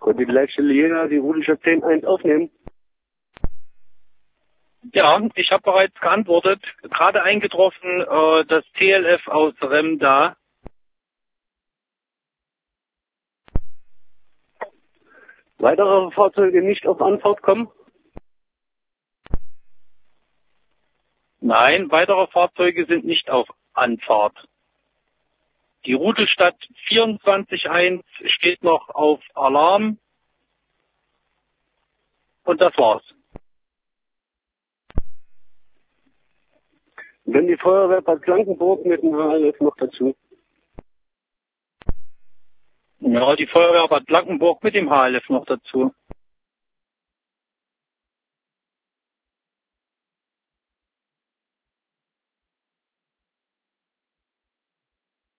Konnte die Leitstelle Jena die Rudelstadt 10.1 aufnehmen? Ja, ich habe bereits geantwortet. Gerade eingetroffen, das TLF aus Remda. Weitere Fahrzeuge nicht auf Anfahrt kommen? Nein, weitere Fahrzeuge sind nicht auf Anfahrt. Die Rudelstadt 24.1 steht noch auf Alarm. Und das war's. Wenn die Feuerwehr Bad Blankenburg mit dem HLF noch dazu? Ja, die Feuerwehr Bad Blankenburg mit dem HLF noch dazu.